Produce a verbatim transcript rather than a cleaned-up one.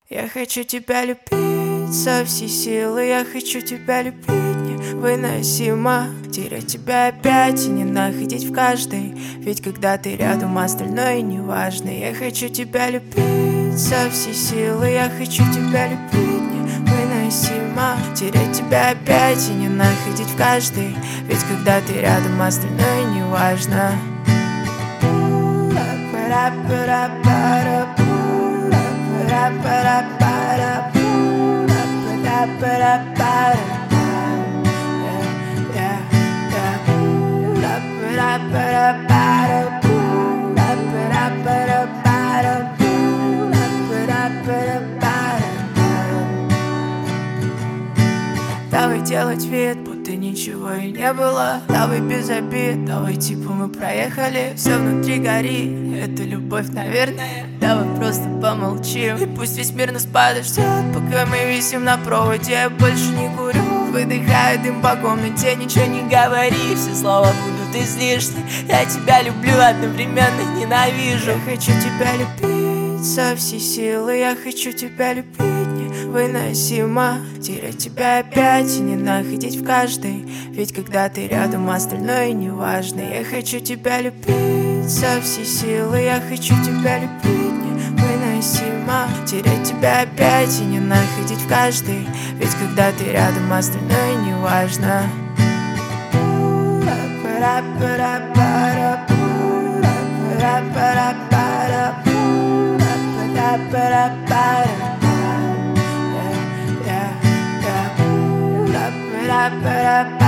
Я хочу тебя любить со всей силы, я хочу тебя любить невыносимо. Терять тебя опять и не находить в каждой, ведь когда ты рядом, остальное не важно. Я хочу тебя любить со всей силы, я хочу тебя любить невыносимо. Терять тебя опять и не находить в каждой, ведь когда ты рядом, остальное не важно. Давай делать вид, будто ничего и не было. Давай без обид, давай типа мы проехали. Все внутри горит, это любовь, наверное. Давай просто помолчим, и пусть весь мир нас подождет. Пока мы висим на проводе, я больше не курю. Выдыхаю дым по комнате, ничего не говори. Все слова будут излишни. Я тебя люблю, одновременно ненавижу. Я хочу тебя любить со всей силы, я хочу тебя любить невыносимо. Терять тебя опять и не находить в каждой, ведь когда ты рядом, остальное не важно. Я хочу тебя любить со всей силы, я хочу тебя любить невыносимо. Терять тебя опять и не находить в каждой, ведь когда ты рядом, остальное не важно. Ba-da-ba-da-ba